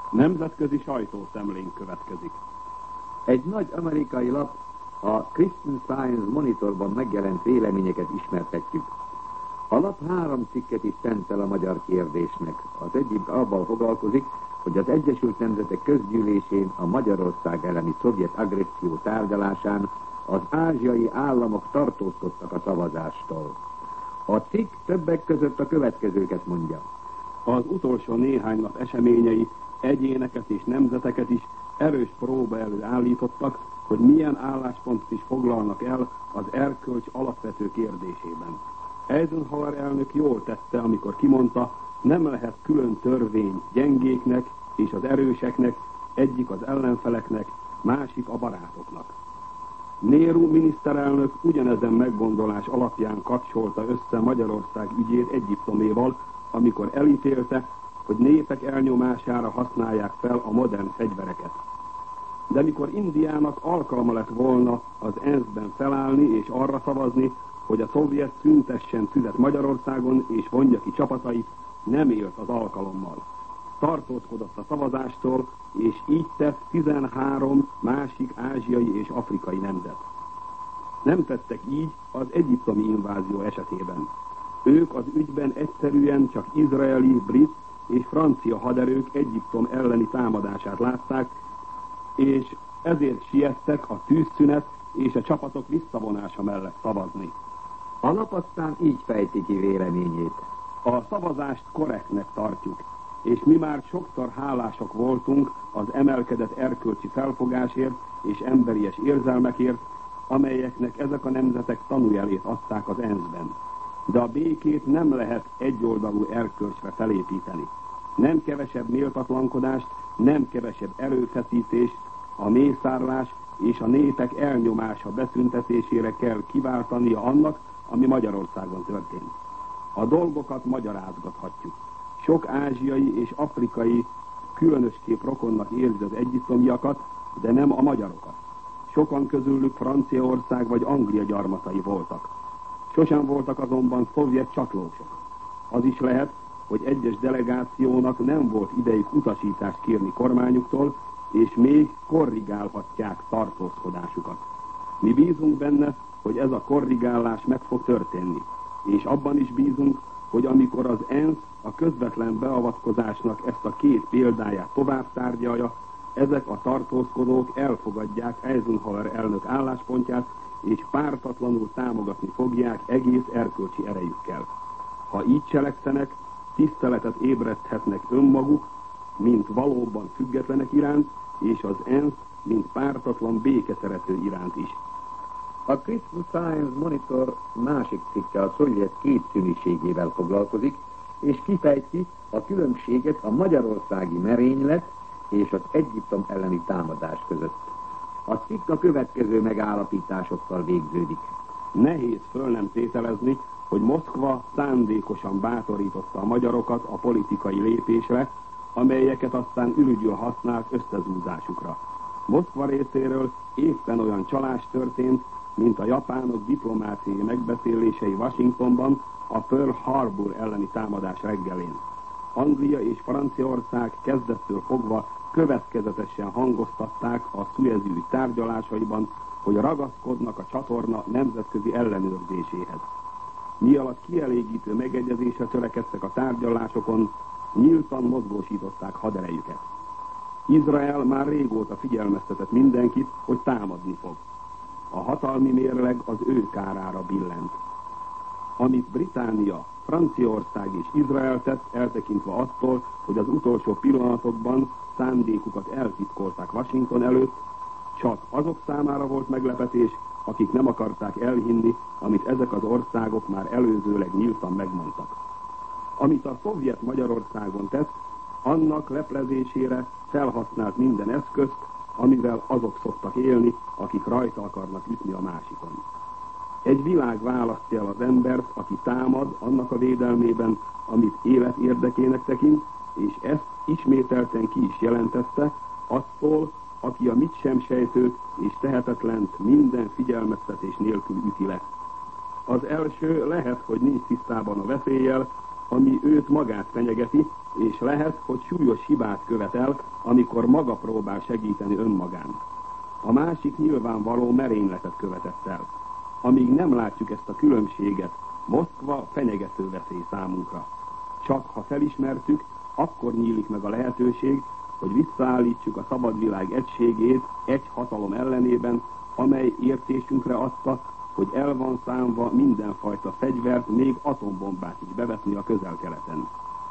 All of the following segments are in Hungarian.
Nemzetközi sajtószemlén következik. Egy nagy amerikai lap, a Christian Science Monitorban megjelent véleményeket ismertetjük. A lap 3 cikket is szentel a magyar kérdésnek. Az egyik abban foglalkozik, hogy az Egyesült Nemzetek Közgyűlésén a Magyarország elleni szovjet agresszió tárgyalásán az ázsiai államok tartózkodtak a szavazástól. A cikk többek között a következőket mondja. Az utolsó néhány nap eseményei egyéneket és nemzeteket is erős próba elő állítottak, hogy milyen álláspontot is foglalnak el az erkölcs alapvető kérdésében. Eisenhower elnök jól tette, amikor kimondta, nem lehet külön törvény gyengéknek és az erőseknek, egyik az ellenfeleknek, másik a barátoknak. Nehru miniszterelnök ugyanezen meggondolás alapján kapcsolta össze Magyarország ügyét Egyiptoméval, amikor elítélte, hogy népek elnyomására használják fel a modern fegyvereket. De mikor Indiának alkalma lett volna az ENSZ-ben felállni és arra szavazni, hogy a szovjet szüntessen tüzet Magyarországon és vonja ki csapatait, nem élt az alkalommal. Tartózkodott a szavazástól, és így tett 13 másik ázsiai és afrikai nemzet. Nem tettek így az egyiptomi invázió esetében. Ők az ügyben egyszerűen csak izraeli, brit és francia haderők Egyiptom elleni támadását látták, és ezért siettek a tűzszünet és a csapatok visszavonása mellett szavazni. A lap aztán így fejti ki véleményét. A szavazást korrektnek tartjuk, és mi már sokszor hálások voltunk az emelkedett erkölcsi felfogásért és emberies érzelmekért, amelyeknek ezek a nemzetek tanújelét adták az ENSZ-ben. De a békét nem lehet egyoldalú erkölcsre felépíteni. Nem kevesebb méltatlankodást, nem kevesebb erőfeszítést, a mészárlás és a népek elnyomása beszüntetésére kell kiváltania annak, ami Magyarországon történt. A dolgokat magyarázgathatjuk. Sok ázsiai és afrikai különösképp rokonnak érzi az egyiptomiakat, de nem a magyarokat. Sokan közülük Franciaország vagy Anglia gyarmatai voltak. Sosem voltak azonban szovjet csatlósok. Az is lehet, hogy egyes delegációnak nem volt idejük utasítást kérni kormányuktól, és még korrigálhatják tartózkodásukat. Mi bízunk benne, hogy ez a korrigálás meg fog történni, és abban is bízunk, hogy amikor az ENSZ a közvetlen beavatkozásnak ezt a 2 példáját tovább tárgyalja, ezek a tartózkodók elfogadják Eisenhower elnök álláspontját, és pártatlanul támogatni fogják egész erkölcsi erejükkel. Ha így cselekszenek, tiszteletet ébreszthetnek önmaguk, mint valóban függetlenek iránt, és az ENSZ, mint pártatlan békeszerető iránt is. A Christian Science Monitor másik cikke a szovjet kétszínűségével foglalkozik, és kifejti a különbséget a magyarországi merénylet és az Egyiptom elleni támadás között. A cikk a következő megállapításokkal végződik. Nehéz föl nem tételezni, hogy Moszkva szándékosan bátorította a magyarokat a politikai lépésre, amelyeket aztán ürügyül használt összezúzásukra. Moszkva részéről éppen olyan csalás történt, mint a japánok diplomáciai megbeszélései Washingtonban a Pearl Harbor elleni támadás reggelén. Anglia és Franciaország kezdettől fogva következetesen hangoztatták a Szuezi ügy tárgyalásaiban, hogy ragaszkodnak a csatorna nemzetközi ellenőrzéséhez. Mi alatt kielégítő megegyezésre törekedtek a tárgyalásokon, nyíltan mozgósították haderejüket. Izrael már régóta figyelmeztetett mindenkit, hogy támadni fog. A hatalmi mérleg az ő kárára billent. Amit Britannia, Franciaország és Izrael tett, eltekintve attól, hogy az utolsó pillanatokban szándékukat eltitkolták Washington előtt, csak azok számára volt meglepetés, akik nem akarták elhinni, amit ezek az országok már előzőleg nyíltan megmondtak. Amit a szovjet Magyarországon tett, annak leplezésére felhasznált minden eszközt, amivel azok szoktak élni, akik rajta akarnak ütni a másikon. Egy világ választja el az embert, aki támad annak a védelmében, amit élet érdekének tekint, és ezt ismételten ki is jelentette, attól, aki a mit sem sejtőt és tehetetlent minden figyelmeztetés nélkül üti le. Az első lehet, hogy nincs tisztában a veszéllyel, ami őt magát fenyegeti, és lehet, hogy súlyos hibát követel, amikor maga próbál segíteni önmagán. A másik nyilvánvaló merényletet követett el. Amíg nem látjuk ezt a különbséget, Moszkva fenyegető veszély számunkra. Csak ha felismertük, akkor nyílik meg a lehetőség, hogy visszaállítsuk a szabad világ egységét egy hatalom ellenében, amely értésünkre adta, hogy el van számva mindenfajta fegyvert, még atombombát is bevetni a Közel-Keleten.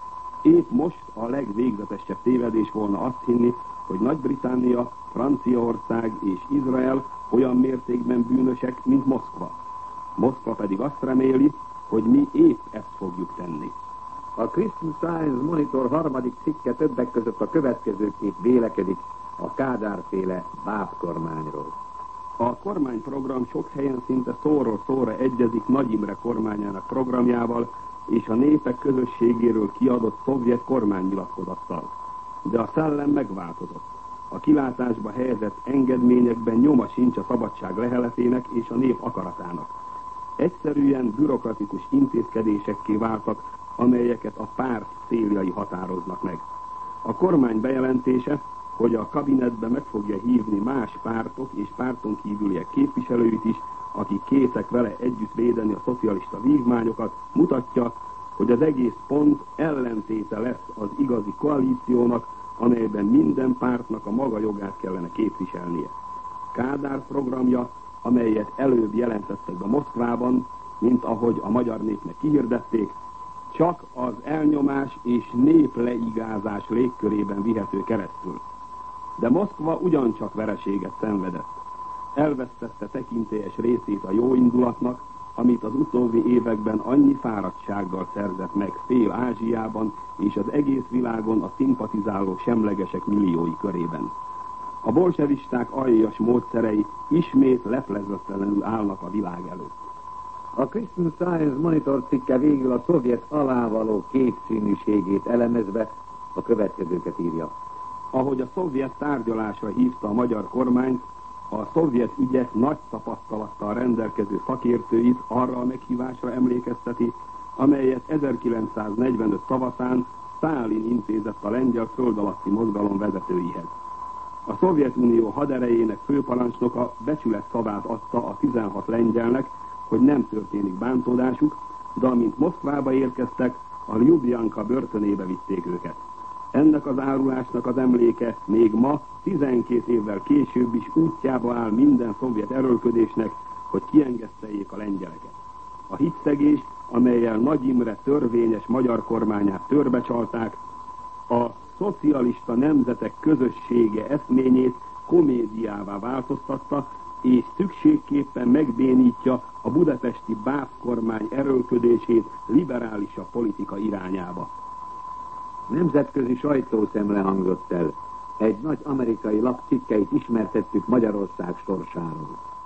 Épp most a legvégzetesebb tévedés volna azt hinni, hogy Nagy-Britannia, Franciaország és Izrael olyan mértékben bűnösek, mint Moszkva. Moszkva pedig azt reméli, hogy mi épp ezt fogjuk tenni. A Christian Science Monitor harmadik cikke többek között a következőképp vélekedik a Kádár-féle bábkormányról. A kormányprogram sok helyen szinte szóról szóra egyezik Nagy Imre kormányának programjával és a népek közösségéről kiadott szovjet kormánynyilatkozattal. De a szellem megváltozott. A kilátásba helyezett engedményekben nyoma sincs a szabadság leheletének és a nép akaratának. Egyszerűen bürokratikus intézkedésekké váltak, amelyeket a párt céljai határoznak meg. A kormány bejelentése, hogy a kabinetbe meg fogja hívni más pártok és párton kívüliek képviselőit is, akik készek vele együtt védeni a szocialista vívmányokat, mutatja, hogy az egész pont ellentéte lesz az igazi koalíciónak, amelyben minden pártnak a maga jogát kellene képviselnie. Kádár programja, amelyet előbb jelentettek be Moszkvában, mint ahogy a magyar népnek kihirdették, csak az elnyomás és népleigázás légkörében vihető keresztül. De Moszkva ugyancsak vereséget szenvedett. Elvesztette tekintélyes részét a jóindulatnak, amit az utóbbi években annyi fáradtsággal szerzett meg fél Ázsiában és az egész világon a szimpatizáló semlegesek milliói körében. A bolsevisták aljas módszerei ismét leplezetlenül állnak a világ előtt. A Christian Science Monitor cikke végül a szovjet alávaló kétszínűségét elemezve a következőket írja. Ahogy a szovjet tárgyalásra hívta a magyar kormányt, a szovjet ügyek nagy tapasztalattal rendelkező szakértőit arra a meghívásra emlékezteti, amelyet 1945 tavaszán Sztálin intézett a lengyel földalatti mozgalom vezetőihez. A Szovjetunió haderejének főparancsnoka becsület szavát adta a 16 lengyelnek, hogy nem történik bántódásuk, de amint Moszkvába érkeztek, a Ljubjanka börtönébe vitték őket. Ennek az árulásnak az emléke még ma, 12 évvel később is útjába áll minden szovjet erőlködésnek, hogy kiengeszteljék a lengyeleket. A hitszegés, amellyel Nagy Imre törvényes magyar kormányát törbecsalták, a szocialista nemzetek közössége eszményét komédiává változtatta, és szükségképpen megbénítja a budapesti bábkormány erőlködését liberálisabb politika irányába. Nemzetközi sajtószemle hangzott el. Egy nagy amerikai lap cikkeit ismertettük Magyarország sorsáról.